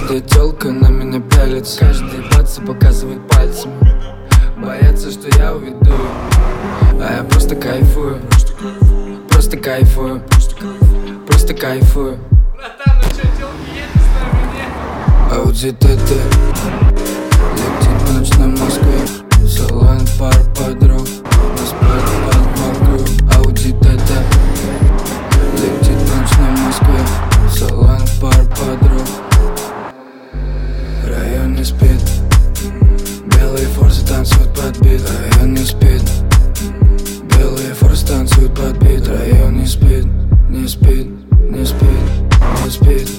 Каждая тёлка на меня пялится, каждый баца показывает пальцами. Боятся, что я уведу, а я просто кайфую. Просто кайфую. Просто кайфую. Братан, ну чё, тёлки едут с нами, нет? Ауди ТТ летит в ночь на Москве. Салон пар подруг, нас под вокруг. Ауди ТТ летит в ночь на Москве. Салон пар подруг. Район не спит, белые форсы танцуют под бит. Район не спит, белые форсы танцуют под бит. Район не спит, не спит, не спит, не спит.